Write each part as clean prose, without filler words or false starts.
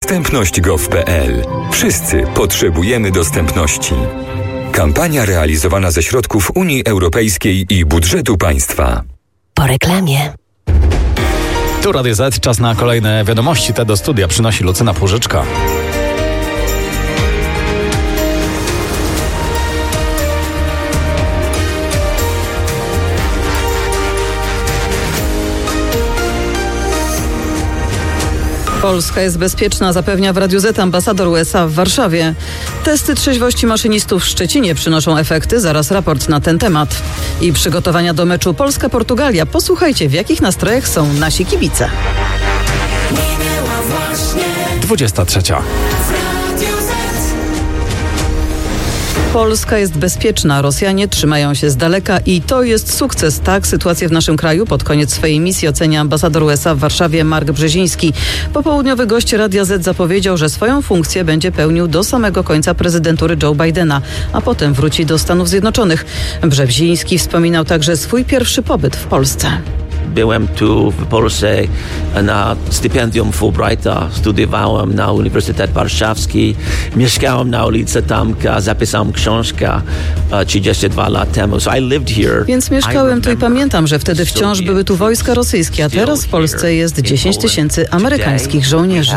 Dostępność.gov.pl. Wszyscy potrzebujemy dostępności. Kampania realizowana ze środków Unii Europejskiej i budżetu państwa. Po reklamie. Tu Radio Z, czas na kolejne wiadomości. Te do studia przynosi Lucyna Płużyczka. Polska jest bezpieczna, zapewnia w Radiu Z ambasador USA w Warszawie. Testy trzeźwości maszynistów w Szczecinie przynoszą efekty, zaraz raport na ten temat. I przygotowania do meczu Polska-Portugalia. Posłuchajcie, w jakich nastrojach są nasi kibice. 23. Polska jest bezpieczna, Rosjanie trzymają się z daleka i to jest sukces. Tak sytuację w naszym kraju pod koniec swojej misji ocenia ambasador USA w Warszawie Mark Brzeziński. Popołudniowy gość Radia Z zapowiedział, że swoją funkcję będzie pełnił do samego końca prezydentury Joe Bidena, a potem wróci do Stanów Zjednoczonych. Brzeziński wspominał także swój pierwszy pobyt w Polsce. Byłem tu w Polsce na stypendium Fulbrighta, studiowałem na Uniwersytet Warszawski, mieszkałem na ulicy Tamka, zapisałem książkę 32 lat temu. So I lived here. Więc mieszkałem tu i pamiętam, że wtedy wciąż były tu wojska rosyjskie, a teraz w Polsce jest 10 000 amerykańskich żołnierzy.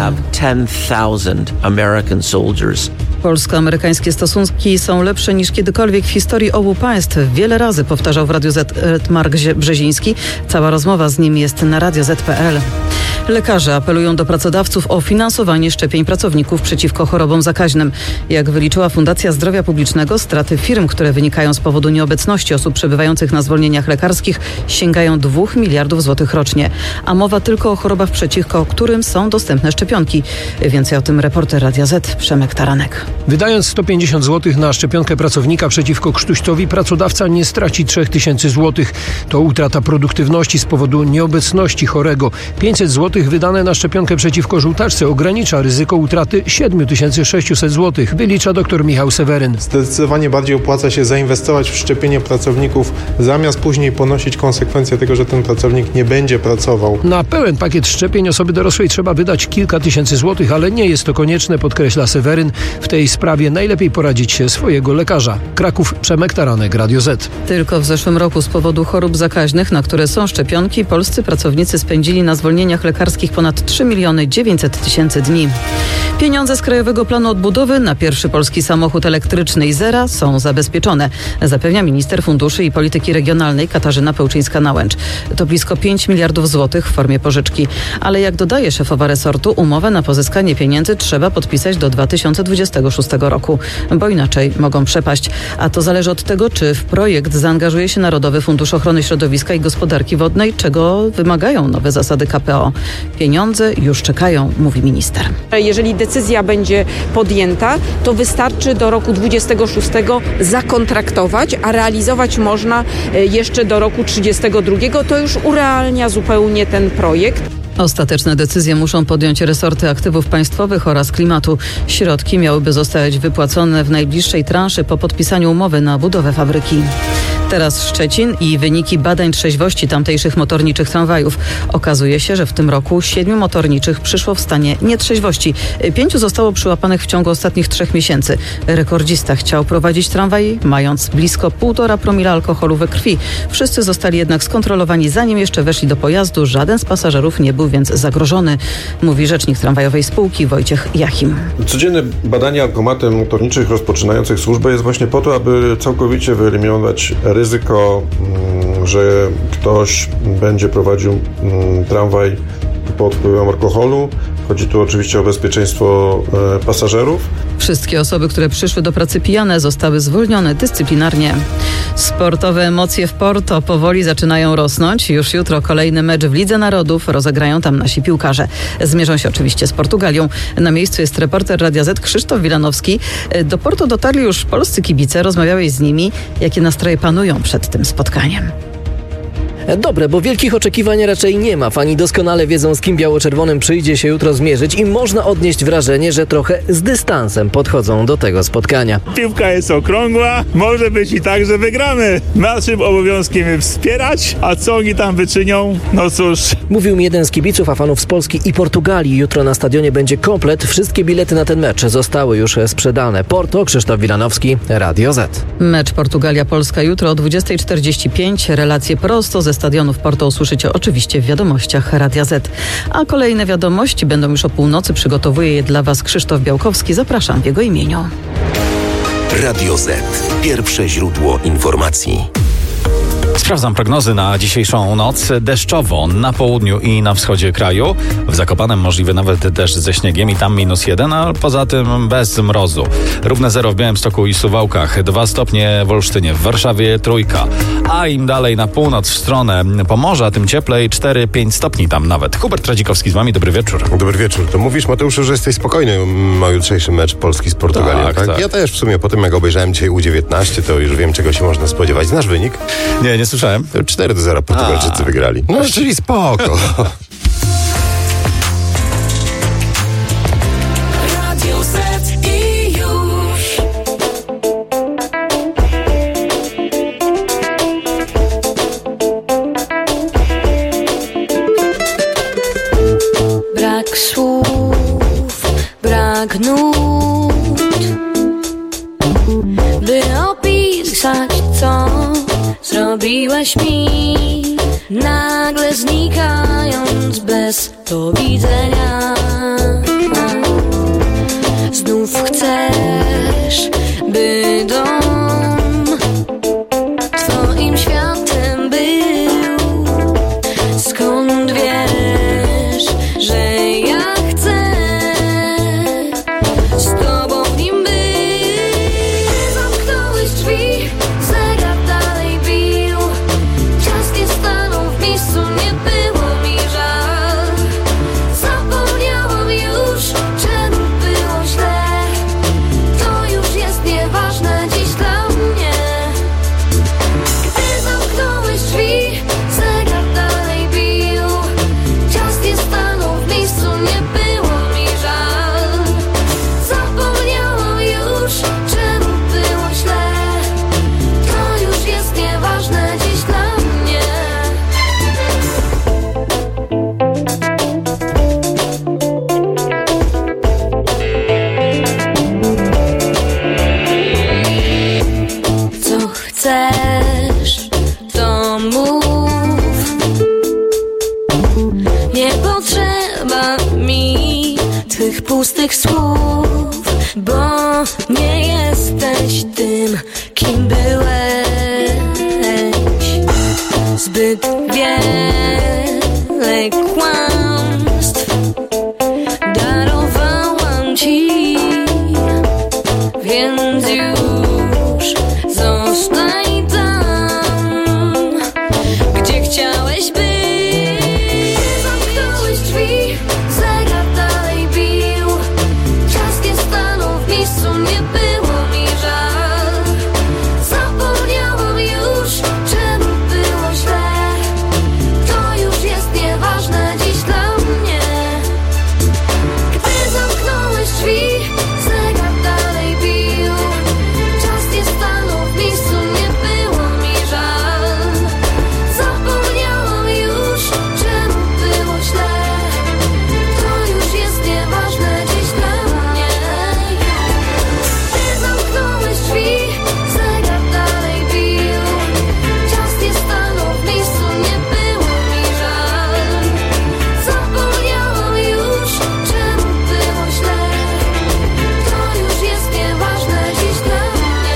Polsko-amerykańskie stosunki są lepsze niż kiedykolwiek w historii obu państw. Wiele razy powtarzał w Radiu Z Mark Brzeziński. Cała rozmowa z nim jest na radioz.pl. Lekarze apelują do pracodawców o finansowanie szczepień pracowników przeciwko chorobom zakaźnym. Jak wyliczyła Fundacja Zdrowia Publicznego, straty firm, które wynikają z powodu nieobecności osób przebywających na zwolnieniach lekarskich, sięgają 2 miliardów złotych rocznie. A mowa tylko o chorobach, przeciwko którym są dostępne szczepionki. Więcej o tym reporter Radia Z Przemek Taranek. Wydając 150 zł na szczepionkę pracownika przeciwko krztuścowi, pracodawca nie straci 3000 zł. To utrata produktywności z powodu nieobecności chorego. 500 zł wydane na szczepionkę przeciwko żółtaczce ogranicza ryzyko utraty 7600 zł, wylicza dr Michał Seweryn. Zdecydowanie bardziej opłaca się zainwestować w szczepienie pracowników, zamiast później ponosić konsekwencje tego, że ten pracownik nie będzie pracował. Na pełen pakiet szczepień osoby dorosłej trzeba wydać kilka tysięcy złotych, ale nie jest to konieczne, podkreśla Seweryn. W tej sprawie najlepiej poradzić się swojego lekarza. Kraków, Przemek Taranek, Radio Z. Tylko w zeszłym roku z powodu chorób zakaźnych, na które są szczepionki, polscy pracownicy spędzili na zwolnieniach lekarskich ponad 3 900 000 dni. Pieniądze z Krajowego Planu Odbudowy na pierwszy polski samochód elektryczny i zera są zabezpieczone, zapewnia minister funduszy i polityki regionalnej Katarzyna Pełczyńska-Nałęcz. To blisko 5 miliardów złotych w formie pożyczki. Ale jak dodaje szefowa resortu, umowę na pozyskanie pieniędzy trzeba podpisać do 2026 roku, bo inaczej mogą przepaść. A to zależy od tego, czy w projekt zaangażuje się Narodowy Fundusz Ochrony Środowiska i Gospodarki Wodnej, czego wymagają nowe zasady KPO. Pieniądze już czekają, mówi minister. Jeżeli decyzja będzie podjęta, to wystarczy do roku 26 zakontraktować, a realizować można jeszcze do roku 32. To już urealnia zupełnie ten projekt. Ostateczne decyzje muszą podjąć resorty aktywów państwowych oraz klimatu. Środki miałyby zostać wypłacone w najbliższej transzy po podpisaniu umowy na budowę fabryki. Teraz Szczecin i wyniki badań trzeźwości tamtejszych motorniczych tramwajów. Okazuje się, że w tym roku 7 motorniczych przyszło w stanie nietrzeźwości. 5 zostało przyłapanych w ciągu ostatnich 3 miesięcy. Rekordzista chciał prowadzić tramwaj, mając blisko 1,5 promila alkoholu we krwi. Wszyscy zostali jednak skontrolowani, zanim jeszcze weszli do pojazdu. Żaden z pasażerów nie był więc zagrożony, mówi rzecznik tramwajowej spółki Wojciech Jachim. Codzienne badanie alkomatem motorniczych rozpoczynających służbę jest właśnie po to, aby całkowicie wyeliminować ryzyko, że ktoś będzie prowadził tramwaj pod wpływem alkoholu. Chodzi tu oczywiście o bezpieczeństwo pasażerów. Wszystkie osoby, które przyszły do pracy pijane, zostały zwolnione dyscyplinarnie. Sportowe emocje w Porto powoli zaczynają rosnąć. Już jutro kolejny mecz w Lidze Narodów. Rozegrają tam nasi piłkarze. Zmierzą się oczywiście z Portugalią. Na miejscu jest reporter Radia Z Krzysztof Wilanowski. Do Porto dotarli już polscy kibice. Rozmawiałeś z nimi. Jakie nastroje panują przed tym spotkaniem? dobre, bo wielkich oczekiwań raczej nie ma. Fani doskonale wiedzą, z kim biało-czerwonym przyjdzie się jutro zmierzyć i można odnieść wrażenie, że trochę z dystansem podchodzą do tego spotkania. Piłka jest okrągła, może być i tak, że wygramy. Naszym obowiązkiem jest wspierać, a co oni tam wyczynią? No cóż. Mówił mi jeden z kibiców, a fanów z Polski i Portugalii. Jutro na stadionie będzie komplet. Wszystkie bilety na ten mecz zostały już sprzedane. Porto, Krzysztof Wilanowski, Radio Z. Mecz Portugalia-Polska jutro o 20:45. Relacje prosto ze stadionu w Porto usłyszycie oczywiście w wiadomościach Radia Z. A kolejne wiadomości będą już o północy. Przygotowuje je dla Was Krzysztof Białkowski. Zapraszam w jego imieniu. Radio Z. Pierwsze źródło informacji. Sprawdzam prognozy na dzisiejszą noc. Deszczowo na południu i na wschodzie kraju. W Zakopanem możliwy nawet deszcz ze śniegiem i tam -1, a poza tym bez mrozu. Równe 0 w Białymstoku i Suwałkach, 2 stopnie w Olsztynie, w Warszawie 3. A im dalej na północ w stronę Pomorza, tym cieplej, 4-5 stopni tam nawet. Hubert Radzikowski z wami, dobry wieczór. Dobry wieczór. To mówisz, Mateuszu, że jesteś spokojny o jutrzejszy mecz Polski z Portugalią, tak? Ja też w sumie po tym, jak obejrzałem dzisiaj U19, to już wiem, czego się można spodziewać. Znasz wynik? Nie słyszałem. 4-0 Portugalczycy wygrali. No, czyli spoko. Radio Z i już. Brak słów, brak nut, by opisać co zrobiłeś mi, nagle znikając bez powiedzenia. Znów chcesz, by dom twoim światem był. Skąd wiesz, że ja chcę z tobą w nim być? Zamknąłeś drzwi, zegar dalej bił. Czas nie stanął w miejscu, nie było mi żal. Zapomniałam już, czemu było źle. To już jest nieważne dziś dla mnie. Gdy zamknąłeś drzwi, zegar dalej bił. Czas nie stanął w miejscu, nie było mi żal. Zapomniałam już, czemu było źle. To już jest nieważne dziś dla mnie. Co chcesz, to mów. Nie potrzeba mi twych pustych słów, bo nie jesteś tym, kim byłeś. Zbyt wiele kłamstw darowałam ci, więc już zostań tam, gdzie chciałeś być. Zamknąłeś drzwi, zegar dalej bił. Czas nie stanął w miejscu, nie było mi żal. Zapomniałam już, czemu było źle. To już jest nieważne dziś dla mnie. Gdy zamknąłeś drzwi, zegar dalej bił. Czas nie stanął w miejscu, nie było mi żal. Zapomniałam już, czemu było źle. To już jest nieważne dziś dla mnie. Gdy zamknąłeś drzwi, zegar dalej bił. Czas nie stanął w miejscu, nie było mi żal. Zapomniałam już, czemu było źle. To już jest nieważne dziś dla mnie.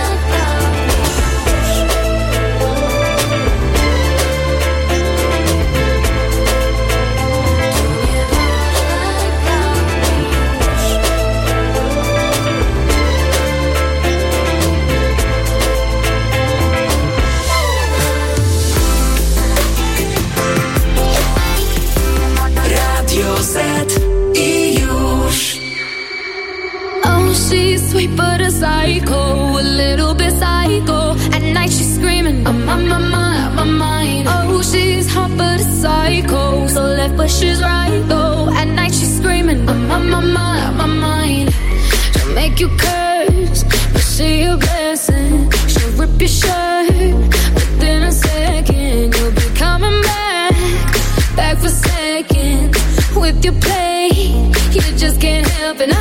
Radio Z i już. Oh, she's sweet but a psycho, a little bit psycho. At night she's screaming, I'm on my mind. Oh, she's hot but a psycho, so left but she's right though. At night she's screaming, I'm on my mind. She'll make you curse, but she a blessing. She'll rip your shirt within a second. You'll be coming back for seconds. With your play, you just can't help it.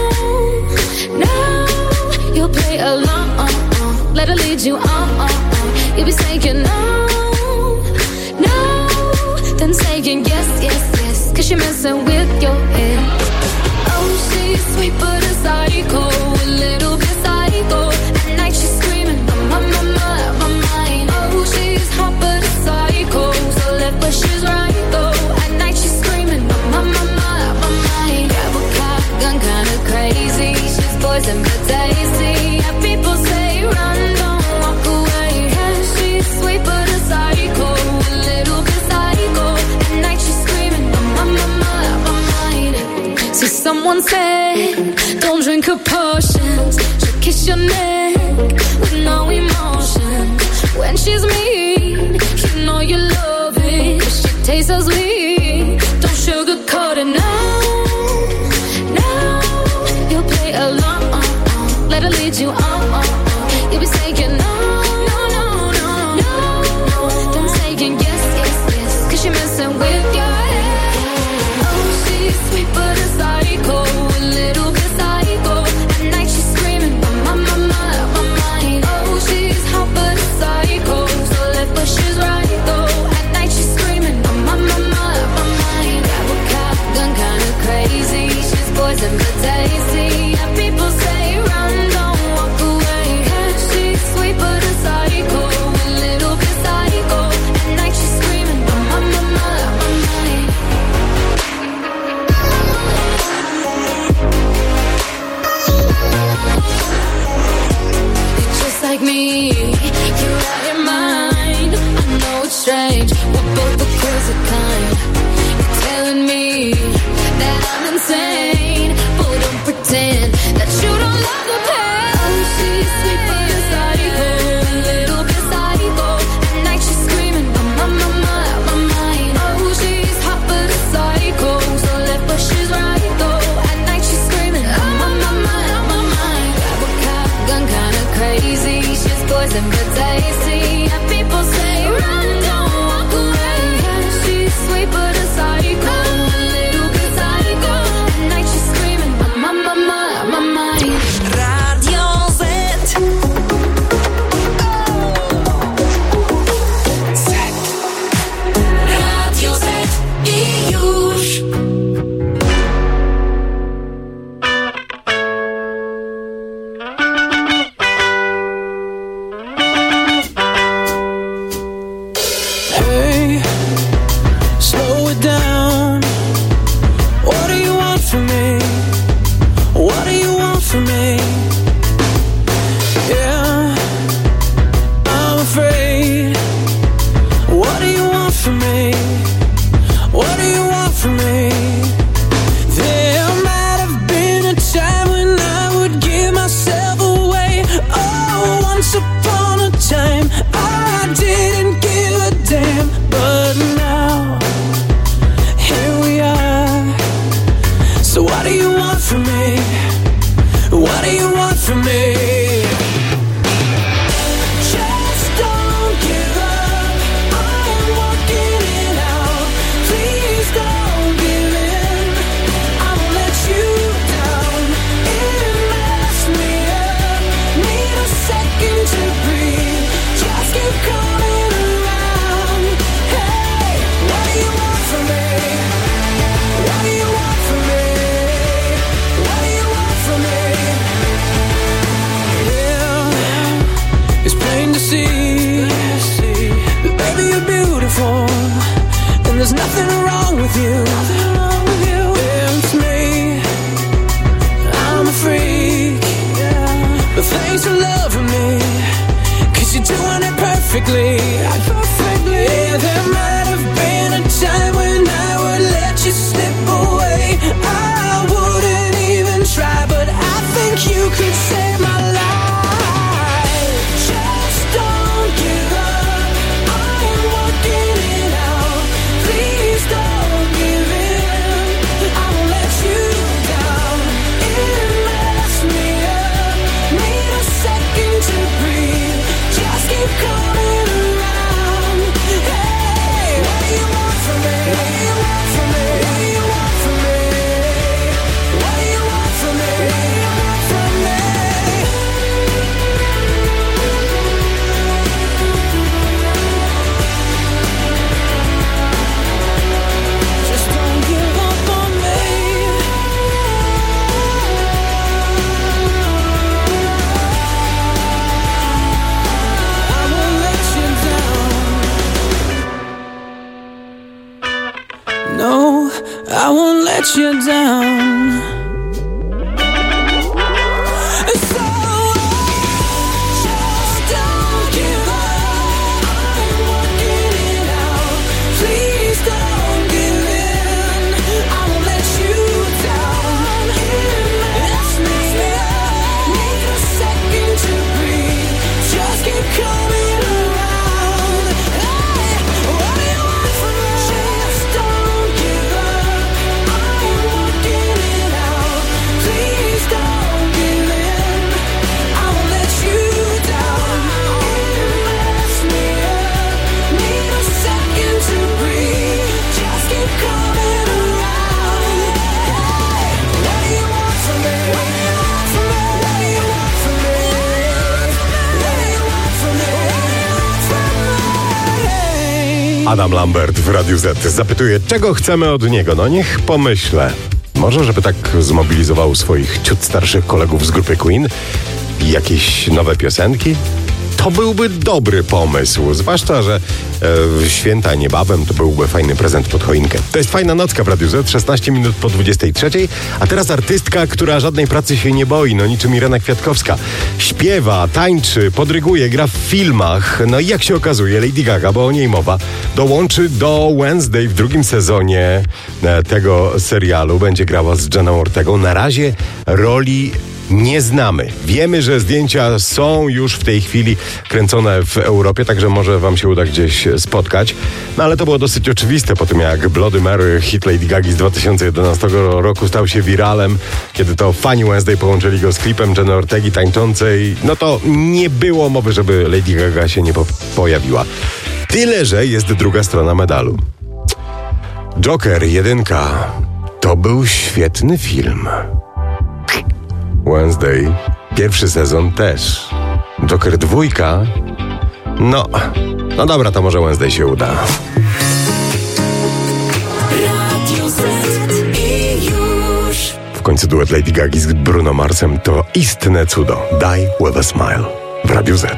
No, you'll play along. Let her lead you on. You'll be saying no, then saying yes, cause you're messing with your head. Oh, she's sweet but a psycho, a little bit psycho. At night she's screaming, my mind. Oh, she's hot but a psycho, so left but she's right though. At night she's screaming, my mind. Grab a cop, gun kinda crazy. She's poison but tasty. Yeah, people say run, don't walk away. Yeah, she's sweet but a psycho, a little bit psycho. At night she's screaming, my mind. See, someone said, don't drink her potions. She'll kiss your neck with no emotion. When she's mean, you know you love it. She tastes so sweet, don't sugarcoat it. No, you'll play along. Let her lead you on. You'll be saying no, then saying yes, cause you're messing with your head. Oh, she's sweet but a psycho, a little bit psycho. At night she's screaming, my mind. Oh, she's hot but a psycho, so left but she's right though. At night she's screaming, my mind. Grab a cop, gun kinda crazy. She's poison but tasty. Yeah, people say run, don't walk away. Yeah, she's sweet but a psycho, a little bit psycho. At night she's screaming, my mind. You're just like me, you're out your mind. I know it's strange, we're both the crazy kind. You're telling me that I'm insane, but don't pretend that you don't love the pain. Oh, she's sweet but a psycho, a little bit psycho. At night she's screaming, my mind. Oh, she's hot but a psycho, so left but she's right though. At night she's screaming, my mind. Grab a cop, gun kinda crazy. She's poison but tasty. And people say run, don't walk away. Yeah, she's sweet but a psycho, a little bit psycho. At night she's screaming, my mind. Radio Z. Radio Z i już. Hey, slow it down. What do you want from me? What do you want from me? Yeah, I'm afraid. What do you want from me? What do you want from me? There might have been a time when I would give myself away. Oh, once upon a time I didn't give a damn. But now, here we are. So what do you want from me? What do you want from me? Just don't give up. I am walking it out. Please don't give in. I won't let you down. It messed me up. Need a second to breathe. Just keep coming around. Hey, what do you want from me? What do you want from me? What do you want from me? Adam Lambert w Radiu Z zapytuje, czego chcemy od niego. No niech pomyślę. Może, żeby tak zmobilizował swoich ciut starszych kolegów z grupy Queen i jakieś nowe piosenki? To byłby dobry pomysł, zwłaszcza, że święta niebawem to byłby fajny prezent pod choinkę. To jest Fajna Nocka w Radiu Z, 16 minut po 23, a teraz artystka, która żadnej pracy się nie boi, no niczym Irena Kwiatkowska. Śpiewa, tańczy, podryguje, gra w filmach, no i jak się okazuje, Lady Gaga, bo o niej mowa, dołączy do Wednesday w drugim sezonie tego serialu, będzie grała z Jenną Ortegą. Na razie roli nie znamy. Wiemy, że zdjęcia są już w tej chwili kręcone w Europie, także może wam się uda gdzieś spotkać. No ale to było dosyć oczywiste po tym, jak Bloody Mary, hit Lady Gagi z 2011 roku stał się wiralem, kiedy to fani Wednesday połączyli go z klipem Jenny Ortegi tańczącej. No to nie było mowy, żeby Lady Gaga się nie pojawiła. Tyle, że jest druga strona medalu. Joker 1 to był świetny film. Wednesday, pierwszy sezon też. Joker 2, no dobra, to może Wednesday się uda. W końcu duet Lady Gagi z Bruno Marsem to istne cudo. Die with a smile w Radiu Z.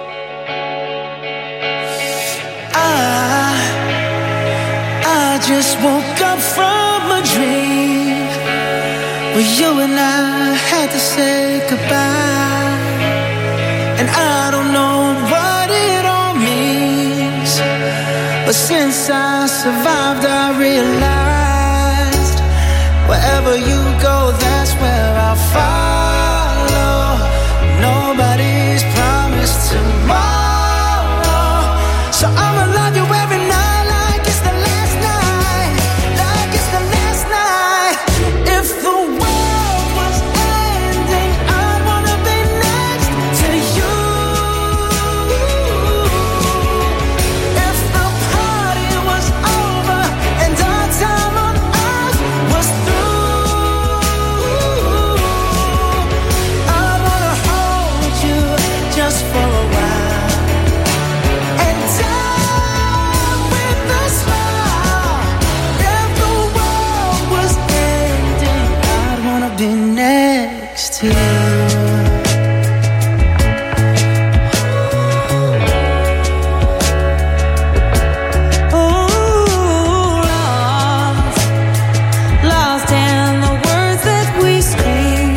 I just woke up from a dream where you and I had to say goodbye, and I don't know what it all means, but since I survived I realized wherever you go, that's where I'll follow. Nobody's promised tomorrow, so I'ma love you every night like it's the last night, like it's the last night. If the world was ending, I'd wanna be next to you. If the party was over and our time on earth was through, I wanna hold you just for a while and die with a smile. If the world was ending, I'd wanna be next to you. Lost in the words that we scream.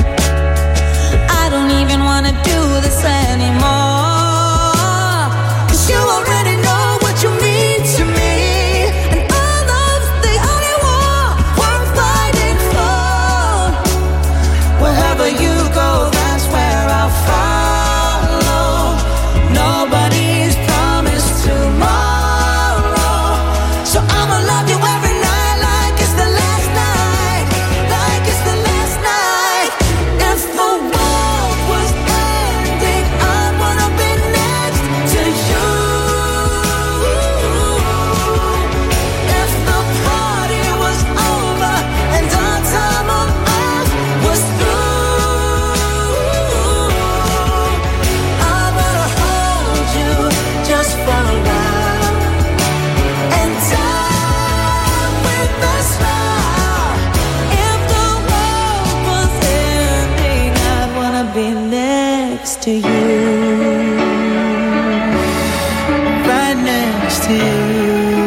I don't even wanna do this anymore, 'cause you already know what you mean to me, and all love's the only war worth fighting for. Wherever you go, that's where I'll follow. Nobody's promised tomorrow, so I'ma love you every night like it's the last night, like it's the last night. If the world was ending, I'd wanna be next to you. If the party was over and our time on earth was through, I wanna hold you just for a while and die with a smile. If the world was ending, I'd wanna be next to you, right next to you,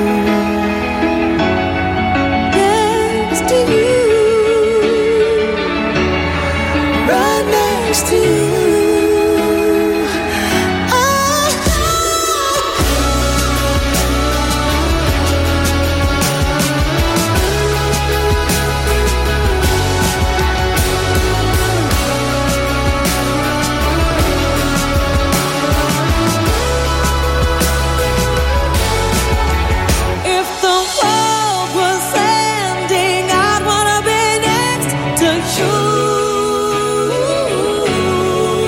next to you, right next to you. If the world was ending, I'd wanna be next to you.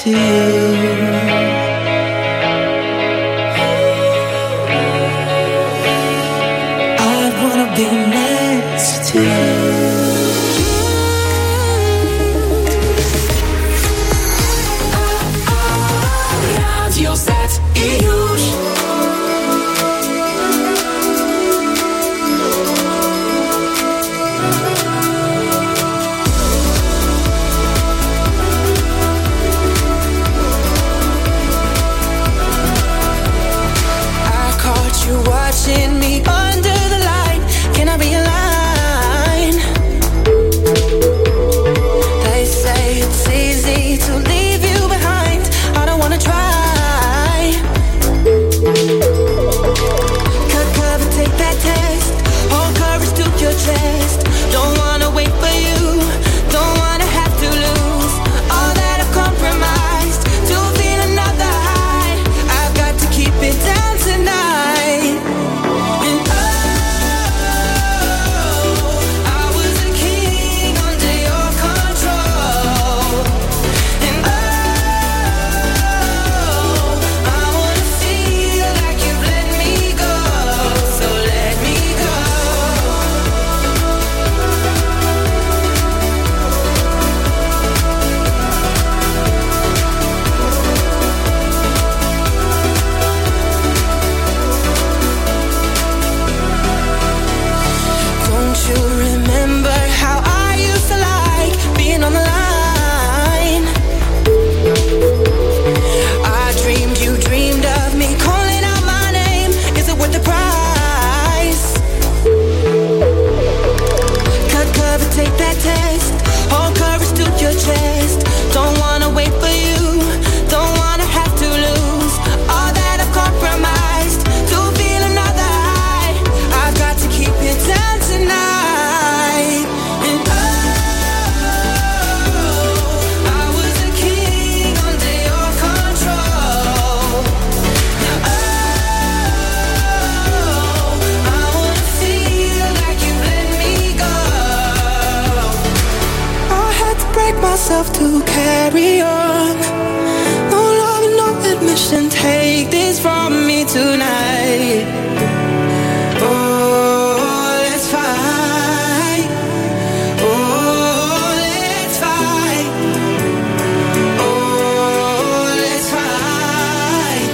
to you. I wanna be next to you. Radio Z i już. I caught you watching me under the light. Can I be a line? They say it's easy to leave you behind. I don't wanna try. Cut cover, take that test. Hold courage to your chest. Don't wanna wait for you. Don't wanna have to lose all that I've compromised to feel another high. I've got to keep it down tonight. And I was a king under your control. And I wanna feel like you've let me go. So let me go. Don't you remember how I used to like being on the line? I dreamed you dreamed of me calling out my name. Is it worth the price? Cut cover, take that test. Hold courage to your chest. Don't wanna wait for you. Don't wanna have to lose all that I've compromised to feel another high. I've got to keep it down tonight. And I was a king under your control. I wanna feel like you let me go. I had to break myself to carry on. No love and no admission. Take this from me tonight. Oh, let's fight. Oh, let's fight. Oh, let's fight.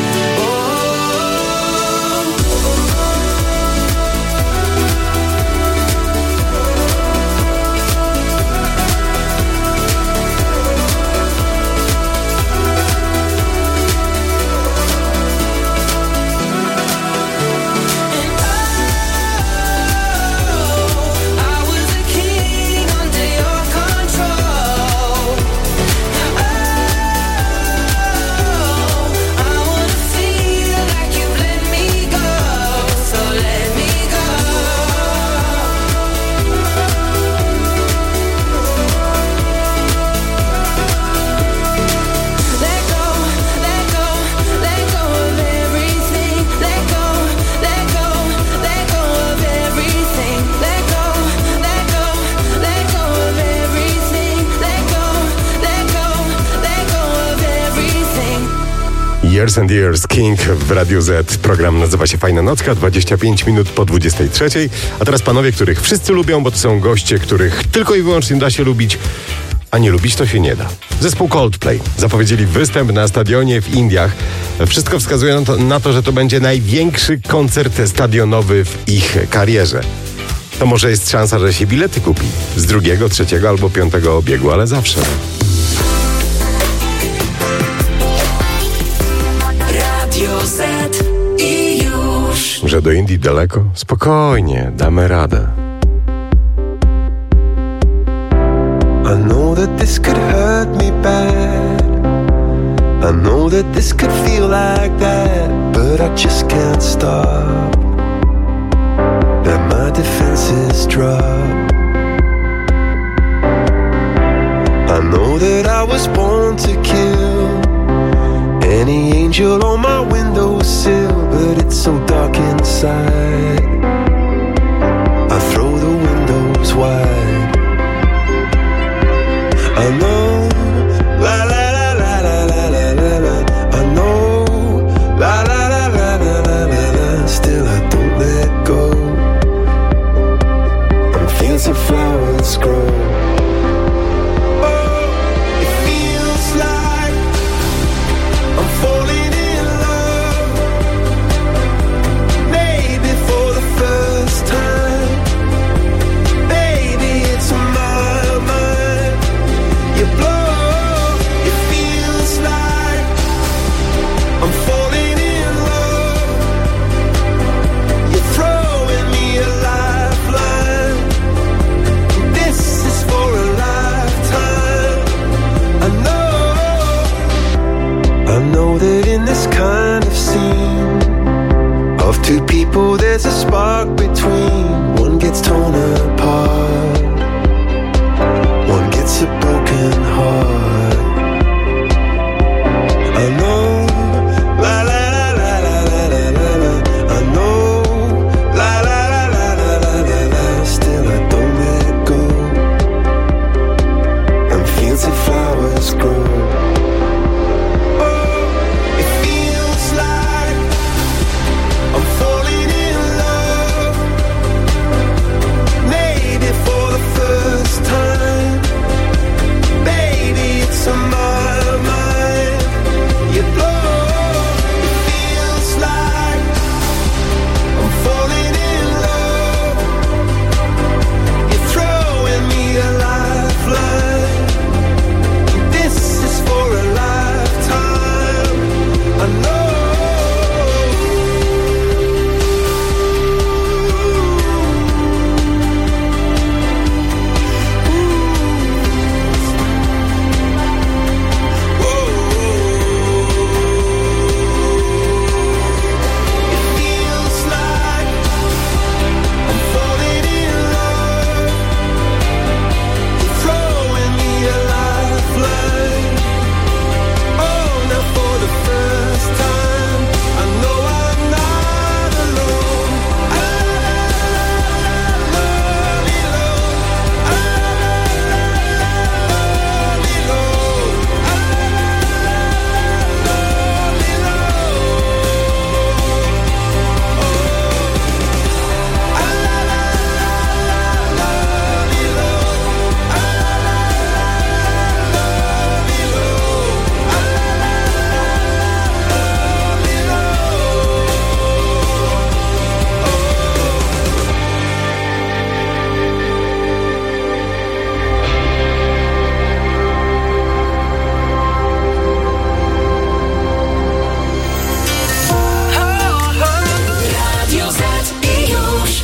I was a king under your control. I wanna feel like you've let me go. So let me go. Let go, let go, let go of everything. Let go, let go, let go of everything. Let go, let go, let go of everything. Let go, let go, let go of everything. Years and Years, King w Radiu Z. Program nazywa się Fajna Nocka, 25 minut po 23. A teraz panowie, których wszyscy lubią, bo to są goście, których tylko i wyłącznie da się lubić, a nie lubić to się nie da. Zespół Coldplay zapowiedzieli występ na stadionie w Indiach. Wszystko wskazuje na to, że to będzie największy koncert stadionowy w ich karierze. To może jest szansa, że się bilety kupi z 2., 3. albo 5. obiegu, ale zawsze. Radio Z i już. Że do Indii daleko? Spokojnie, damy radę. I know that this could hurt me bad. I know that this could feel like that, but I just can't stop. Let my defenses drop. I know that I was born to kill. Any angel on my windowsill, but it's so dark inside. I throw the windows wide. I know, la la la la fancy flowers grow. Oh, it feels like I'm falling in love, maybe for the first time. Baby, it's on my mind. You blow, it feels like I'm falling in love. You're throwing me a lifeline. This is for a lifetime. I know that in this kind of scene of two people there's a spark between. One gets torn apart, one gets a broken heart. I know, la la la la la la la la. I know, la la la la la la la la. Still I don't let go, and fields of flowers grow. Oh, it feels like I'm falling in love, maybe for the first time. Baby, it's on my mind. You blow, it feels like I'm falling in love. You're throwing me a lifeline. This is for a lifetime. I know. It feels like I'm falling in love. You're throwing me a lifeline. Oh, now for the first time, I know I'm not alone. Radio Z i już.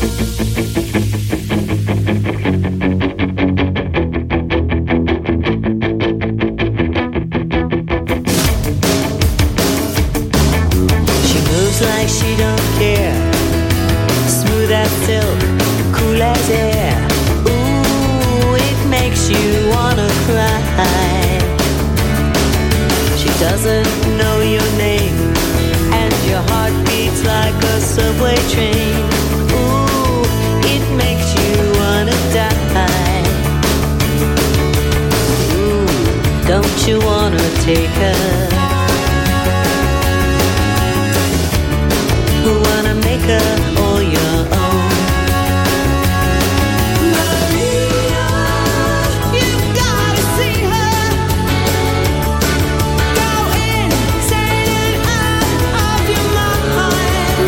She moves like she don't care. Smooth as silk, cool as air. Ooh, it makes you wanna cry. She doesn't know your name, and your heart beats like a subway train. Ooh, it makes you wanna die. Ooh, don't you wanna take her? Wanna make her all your own. Maria, you've gotta see her. Go insane and out of your mind.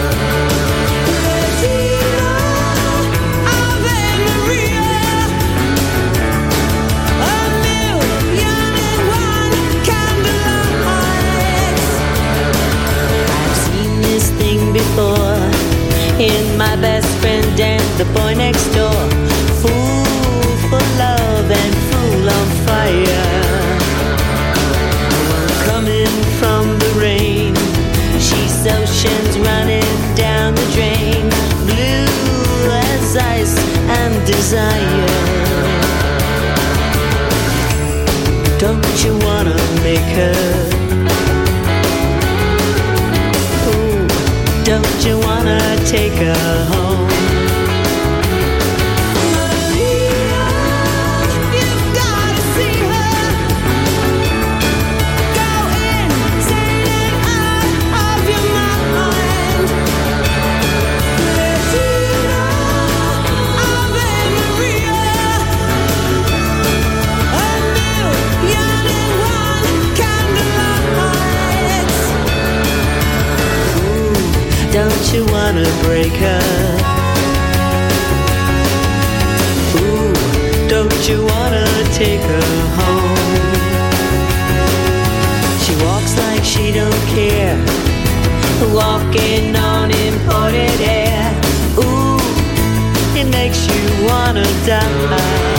Regina, Ave Maria. A million and one candlelights. I've seen this thing before in my best friend and the boy next door. Fool for love and fool on fire. Coming from the rain, she's oceans running down the drain. Blue as ice and desire. Don't you wanna make her? Don't you wanna take her home? Maria, you've gotta see her. Go insane and out of your mind. Regina, Ave wanna break her? Ooh, don't you wanna take her home? She walks like she don't care, walking on imported air. Ooh, it makes you wanna die.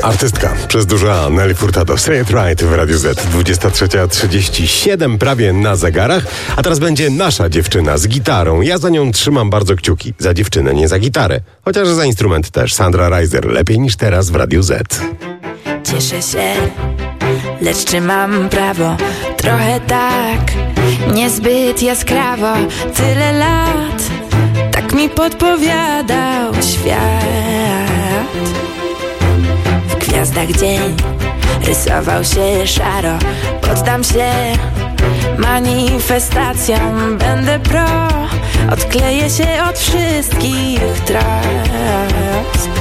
Artystka przez duże A, Nelly Furtado, Say It Right w Radiu Z. 23:37 prawie na zegarach, a teraz będzie nasza dziewczyna z gitarą. Ja za nią trzymam bardzo kciuki. Za dziewczynę, nie za gitarę. Chociaż za instrument też. Sandra Reiser, lepiej niż teraz w Radiu Z. Cieszę się, lecz czy mam prawo? Trochę tak, niezbyt jaskrawo. Tyle lat, tak mi podpowiadał świat. W gwiazdach dzień rysował się szaro. Poddam się manifestacjom, będę pro. Odkleję się od wszystkich trosk.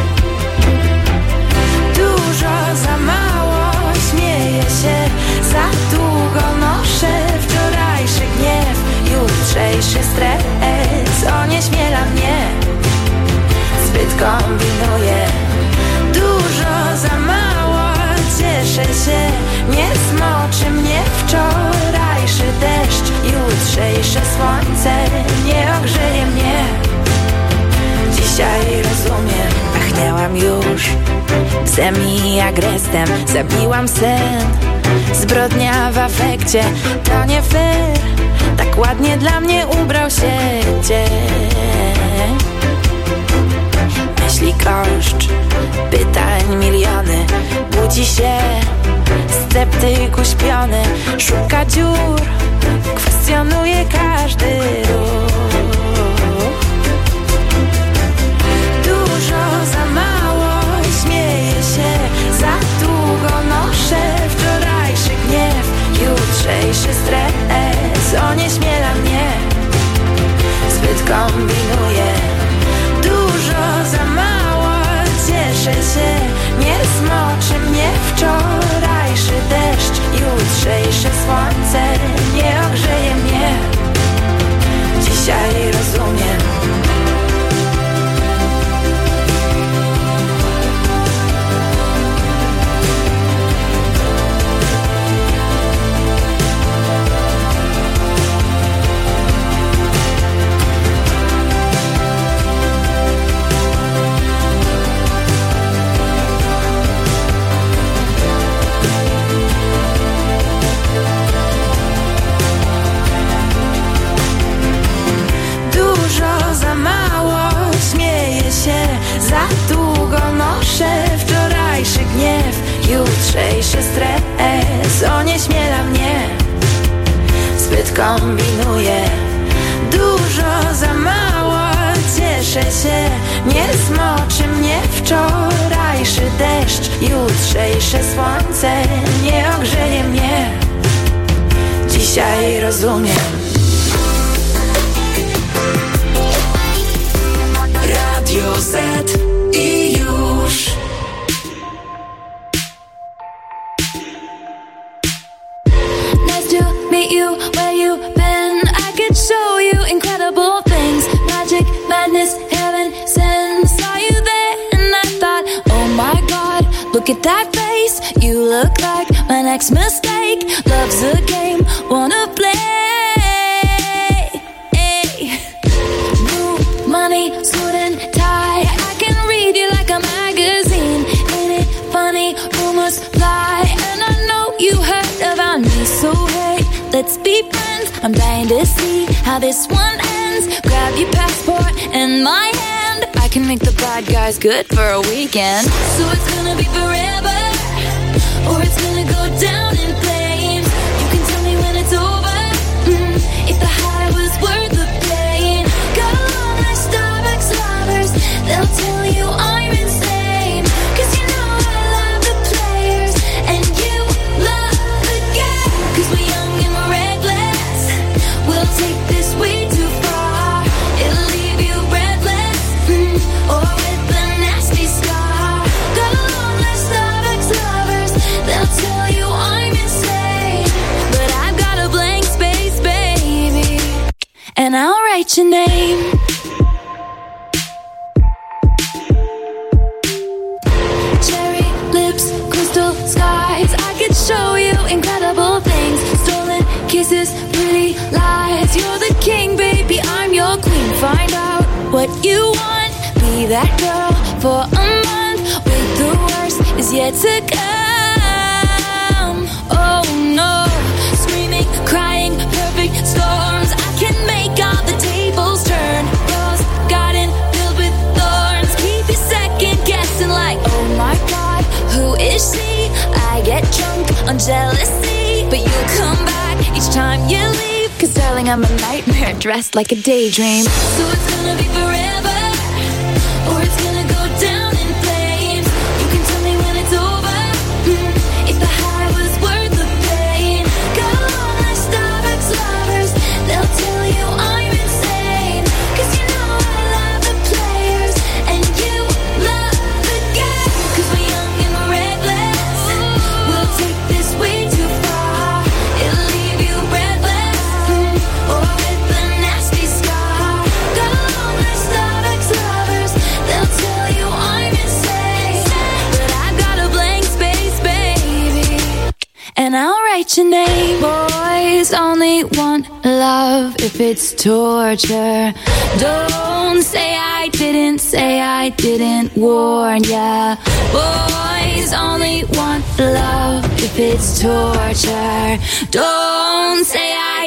Dużo za mało, śmieję się, za długo noszę wczorajszy gniew, jutrzejszy stres onieśmiela mnie, zbyt kombinuję. Dużo za mało, cieszę się, nie smoczy mnie wczorajszy deszcz, jutrzejsze słońce nie ogrzeje mnie. Dzisiaj rozumiem, pachniałam już psem i jak restem, zabiłam sen. Zbrodnia w afekcie, to nie fair, tak ładnie dla mnie ubrał się dzień. Myśli kąszcz, pytań miliony, budzi się sceptyk uśpiony, szuka dziur, kwestionuje każdy ruch. Dużo za mało, śmieję się, za długo noszę wczorajszy gniew, jutrzejszy stres onieśmiela mnie, zbyt kombinuję. Dużo za mało, cieszę się, nie smoczy mnie wczorajszy deszcz, jutrzejsze słońce nie ogrzeje mnie. Dzisiaj rozumiem. Za długo noszę wczorajszy gniew, jutrzejszy stres onieśmiela mnie, zbyt kombinuję. Dużo za mało, cieszę się, nie smoczy mnie wczorajszy deszcz, jutrzejsze słońce nie ogrzeje mnie. Dzisiaj rozumiem. Radio Z i już. Nice to meet you, where you been? I could show you incredible things. Magic, madness, heaven sent. Saw you there and I thought, oh my God, look at that face. You look like my next mistake. Love's a game, wanna play. Blue money, suit and tie. I can read you like a magazine. Ain't it funny? Rumors fly, and I know you heard about me. So hey, let's be friends. I'm dying to see how this one ends. Grab your passport and my hand. I can make the bad guys good for a weekend. So it's gonna be forever, or it's gonna go down in flames. You can tell me when it's over, if the high was worth the pain. Go on like Starbucks lovers, they'll tell you I'm insane. 'Cause you know I love the players, and you love the game. 'Cause we're young and we're reckless, we'll take this way too far. It'll leave you breathless, or with a nasty scar. Go on like Starbucks lovers, they'll tell you I'm insane. But I've got a blank space, baby, and I'll write your name. Cherry lips, crystal skies. I could show you incredible things. Stolen kisses, pretty lies. You're the king, baby, I'm your queen. Find out what you want. Be that girl for a month. With the worst is is yet to come. Oh no, screaming, crying, perfect storms. I can make all the tables turn. Rose garden filled with thorns. Keep you second guessing like, oh my God, who is she? I get drunk on jealousy, but you come back each time you leave. 'Cause darling, I'm a nightmare dressed like a daydream. So it's gonna be forever, or it's gonna go down in flames. You can tell me when it's over, if the high was worth the pain. Go on like Starbucks lovers, they'll tell you I'm insane. 'Cause you know I love the players, and you love the game. 'Cause we're young and we're reckless, we'll take this way too far. It'll leave you breathless, or with a nasty scar. Go on like Starbucks lovers, they'll tell you I'm insane. But I've got a blank space, baby, and I'll write your name. Boys only want love if it's torture. Don't say I didn't warn ya. Boys only want love if it's torture. Don't say I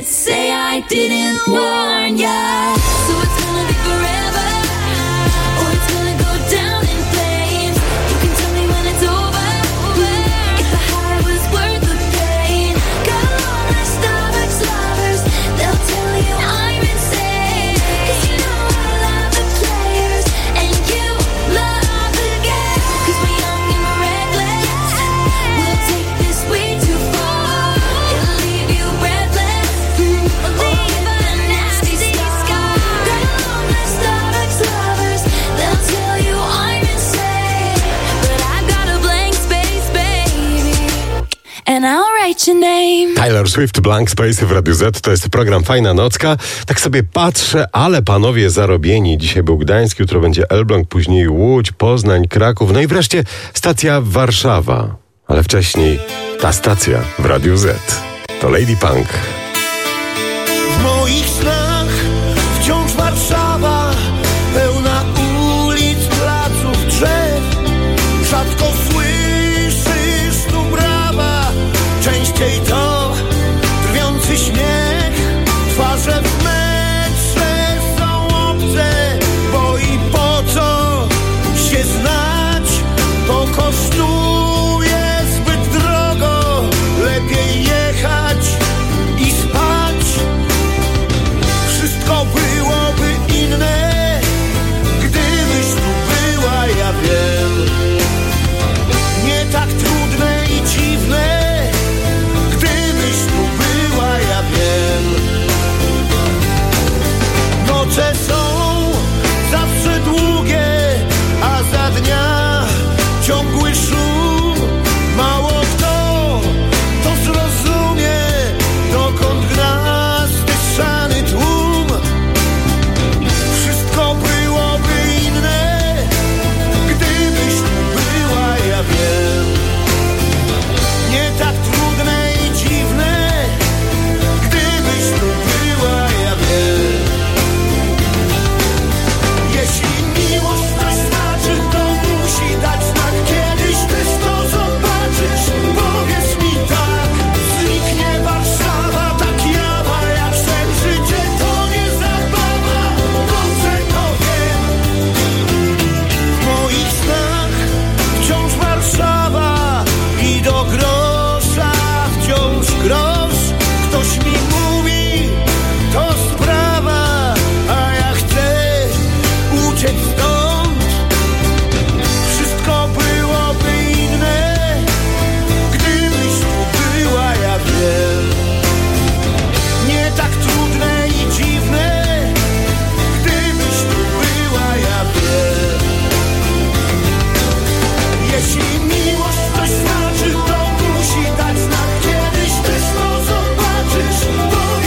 didn't warn ya. So it's gonna be forever, or it's gonna go down in flames. You can tell me when it's over, if the high was worth the pain. Go on like Starbucks lovers, they'll tell you I'm insane. 'Cause you know I love the players, and you love the game. 'Cause we're young and we're reckless, we'll take this way too far. It'll leave you breathless, or leave a nasty scar. Go on like Starbucks lovers, they'll tell you I'm insane. But I've got a blank space, baby, and I'll write your name. Taylor Swift, Blank Space w Radiu Z. To jest program Fajna Nocka. Tak sobie patrzę, ale panowie zarobieni. Dzisiaj był Gdańsk, jutro będzie Elbląg, później Łódź, Poznań, Kraków, no i wreszcie stacja Warszawa. Ale wcześniej ta stacja w Radiu Z. To Lady Punk. W moich snach wciąż Warszawa, pełna ulic, placów, drzew. Rzadko słyszysz tu brawa, częściej to drwiący śmiech. Twarze w metrze są obce, bo i po co się znać, to kosztuje zbyt drogo. Lepiej jechać i spać. Wszystko byłoby inne, gdybyś tu była, ja wiem. Nie tak trudne i dziwne, gdybyś tu była, ja wiem. Noce są zawsze długie, a za dnia ciągły szum. Mało kto to zrozumie, dokąd gna zdysany tłum. Wszystko byłoby inne, gdybyś tu była, ja wiem. Nie tak trudne i dziwne, gdybyś tu była, ja wiem. Jeśli miłość coś znaczy, to musi dać znak. Kiedyś też to zobaczysz. Powiedz mi tak, zniknie Warszawa, tak jawa jak sen. Życie to nie zabawa, dobrze to wiem. W moich snach wciąż Warszawa i do grosza wciąż grosz. Ktoś mi mówi, to sprawa, a ja chcę uciec stąd. Wszystko byłoby inne, gdybyś tu była, ja wiem. Nie tak trudne i dziwne, gdybyś tu była, ja wiem. Jeśli miłość coś znaczy, to musi dać znak. Kiedyś też to zobaczysz.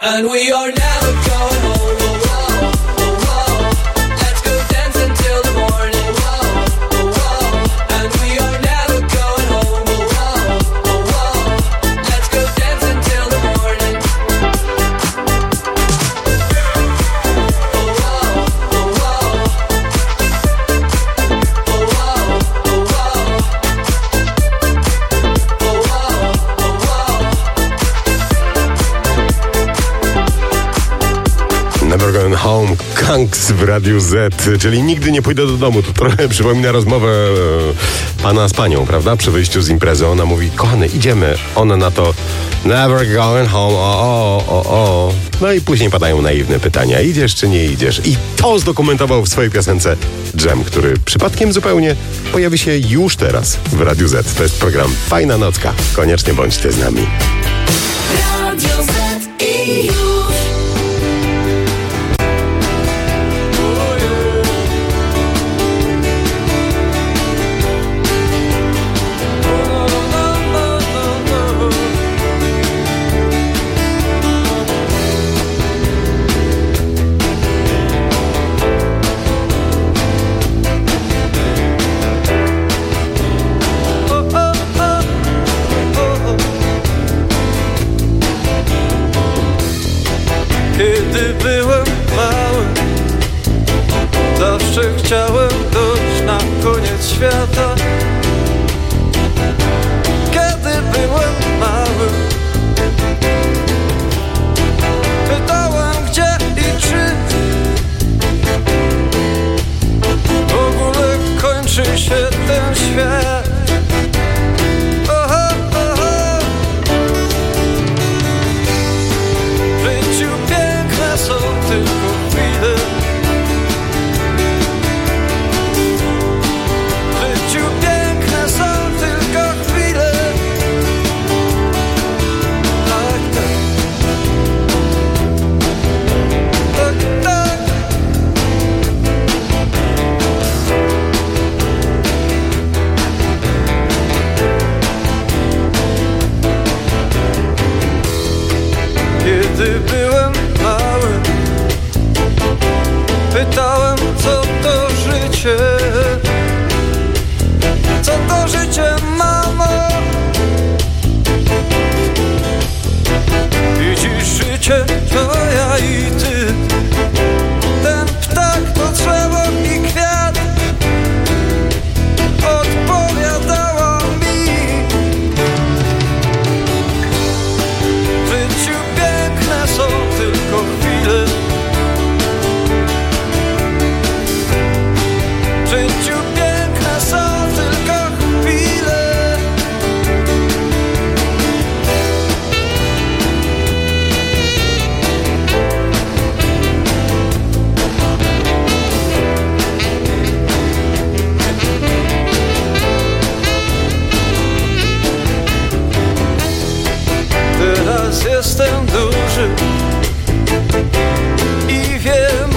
and we are never going home. Oh, oh, oh, oh. Let's go dancing till the morning. Oh, oh, oh. And we are never going home. Oh, oh, oh, oh. Let's go dancing till the morning. Never Going Home, Kanks w Radiu Z, czyli nigdy nie pójdę do domu. To trochę przypomina rozmowę pana z panią, prawda? Przy wyjściu z imprezy. Ona mówi, kochany, idziemy. Ona na to, never going home, o. No i później padają naiwne pytania. Idziesz czy nie idziesz? I to zdokumentował w swojej piosence Dżem, który przypadkiem zupełnie pojawi się już teraz w Radiu Z. To jest program Fajna Nocka. Koniecznie bądźcie z nami. Radio Z i już. Kiedy byłem mały, zawsze chciałem dojść na koniec świata. Kiedy byłem mały, pytałem gdzie i czy w ogóle kończy się ten świat. Są tylko chwile. W życiu piękne są tylko chwile. Tak, tak. Tak, tak. Kiedy byłem mały, pytałem, co to życie? Co to życie, mamo? Widzisz, życie to ja i ty. Ten ptak to drzewo i kwiat. Odpowiadała mi. W życiu piękne są tylko chwile. W życiu piękne są tylko chwile. Teraz jestem duży i wiem,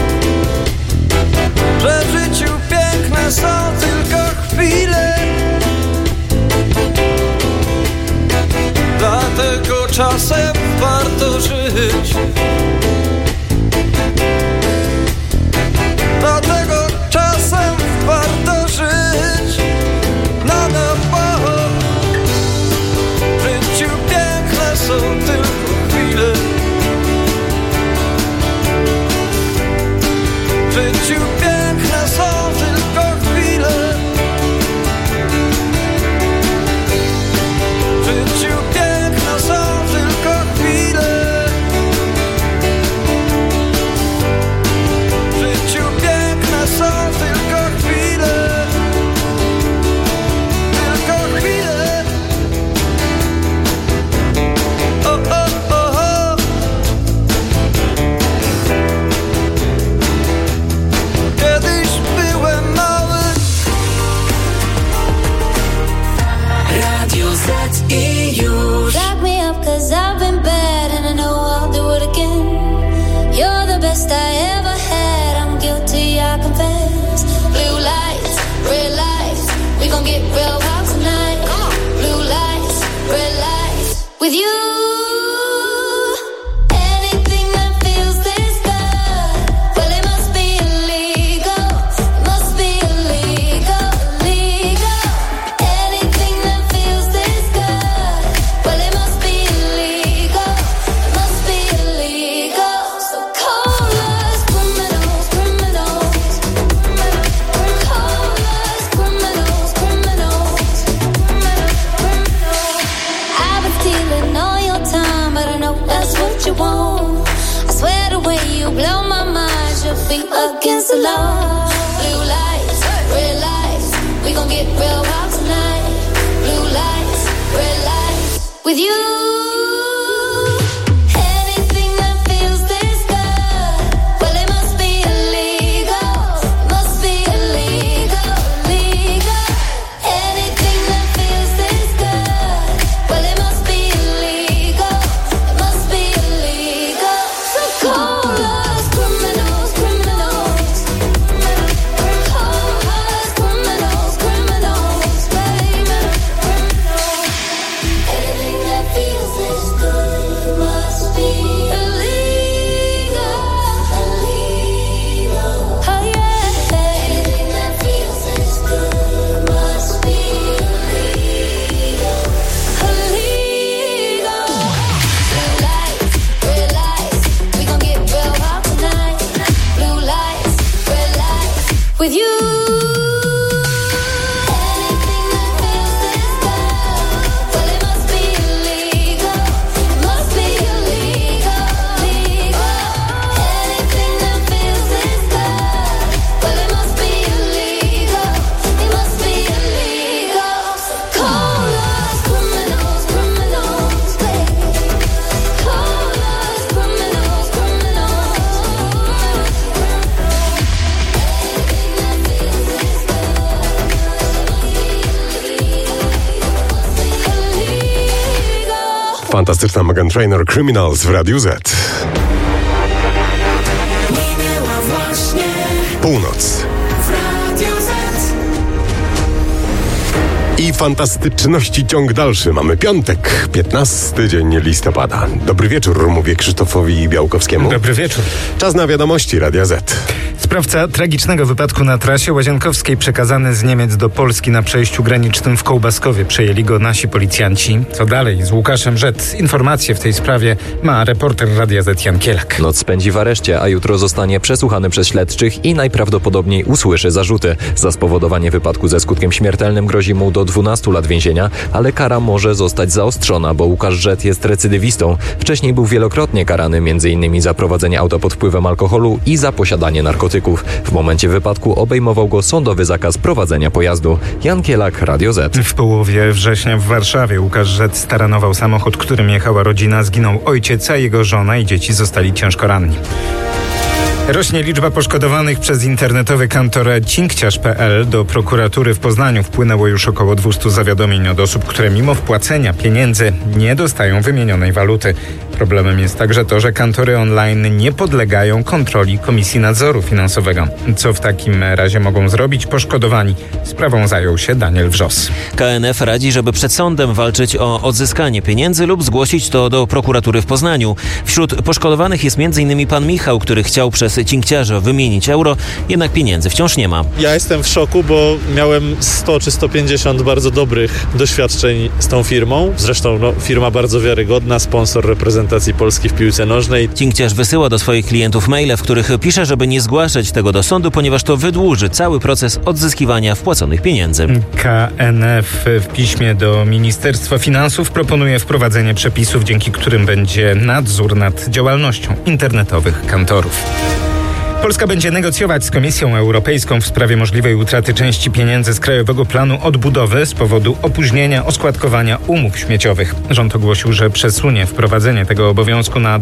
że w życiu piękne są tylko chwile. Dlatego czasem warto żyć. Dlatego czasem warto żyć. Na nowo. W życiu piękne są tylko chwile. W życiu piękne są tylko chwile. W życiu piękne są tylko chwile. running against the law. Blue lights, red lights, we gon' get real wild tonight. Blue lights, red lights, with you. Anything that feels this good, well it must be illegal. Must be illegal, illegal. Anything that feels this good, well it must be illegal. It must be illegal. So call us criminals, criminals. Call us criminals, criminals, baby. Anything that feels this good must be illegal, illegal. Oh yeah. Anything that feels this good must be illegal, illegal. Blue lights, red lights, we gon' get real hot tonight. Blue lights, red lights, with you. Anything that feels this good, well it must be illegal. It must be illegal, illegal. Anything that feels this good, well it must be illegal. It must be illegal. So call us criminals, criminals, baby. Call us criminals, criminals. Fantastyczna Meghan Trainor, Criminals w Radiu Z. Minęła właśnie Północ. w Radio Z. I fantastyczności ciąg dalszy. Mamy piątek, 15 dzień listopada. Dobry wieczór, mówię Krzysztofowi Białkowskiemu. Dobry wieczór. Czas na wiadomości Radia Z. Sprawca tragicznego wypadku na trasie Łazienkowskiej przekazany z Niemiec do Polski na przejściu granicznym w Kołbaskowie. Przejęli go nasi policjanci. Co dalej z Łukaszem Rzet? Informacje w tej sprawie ma reporter Radia Z Jan Kielak. Noc spędzi w areszcie, a jutro zostanie przesłuchany przez śledczych i najprawdopodobniej usłyszy zarzuty. Za spowodowanie wypadku ze skutkiem śmiertelnym grozi mu do 12 lat więzienia, ale kara może zostać zaostrzona, bo Łukasz Rzet jest recydywistą. Wcześniej był wielokrotnie karany m.in. za prowadzenie auta pod wpływem alkoholu i za posiadanie narkotyków. W momencie wypadku obejmował go sądowy zakaz prowadzenia pojazdu. Jan Kielak, Radio Z. W połowie września w Warszawie Łukasz Rzet staranował samochód, którym jechała rodzina. Zginął ojciec, a jego żona i dzieci zostali ciężko ranni. Rośnie liczba poszkodowanych przez internetowy kantor cinkciarz.pl. Do prokuratury w Poznaniu wpłynęło już około 200 zawiadomień od osób, które mimo wpłacenia pieniędzy nie dostają wymienionej waluty. Problemem jest także to, że kantory online nie podlegają kontroli Komisji Nadzoru Finansowego. Co w takim razie mogą zrobić poszkodowani? Sprawą zajął się Daniel Wrzos. KNF radzi, żeby przed sądem walczyć o odzyskanie pieniędzy lub zgłosić to do prokuratury w Poznaniu. Wśród poszkodowanych jest m.in. pan Michał, który chciał przez cinkciarza wymienić euro, jednak pieniędzy wciąż nie ma. Ja jestem w szoku, bo miałem 100 czy 150 bardzo dobrych doświadczeń z tą firmą. Zresztą firma bardzo wiarygodna, sponsor reprezentacji Polski w piłce nożnej. Cinkciarz wysyła do swoich klientów maile, w których pisze, żeby nie zgłaszać tego do sądu, ponieważ to wydłuży cały proces odzyskiwania wpłaconych pieniędzy. KNF w piśmie do Ministerstwa Finansów proponuje wprowadzenie przepisów, dzięki którym będzie nadzór nad działalnością internetowych kantorów. Polska będzie negocjować z Komisją Europejską w sprawie możliwej utraty części pieniędzy z Krajowego Planu Odbudowy z powodu opóźnienia oskładkowania umów śmieciowych. Rząd ogłosił, że przesunie wprowadzenie tego obowiązku na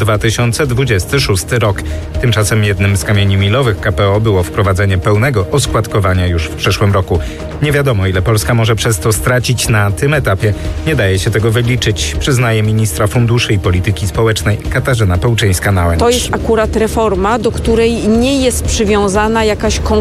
2026 rok. Tymczasem jednym z kamieni milowych KPO było wprowadzenie pełnego oskładkowania już w przyszłym roku. Nie wiadomo, ile Polska może przez to stracić na tym etapie. Nie daje się tego wyliczyć, przyznaje ministra funduszy i polityki społecznej Katarzyna Pełczyńska-Nałęcz. To jest akurat reforma, do której nie jest przywiązana jakaś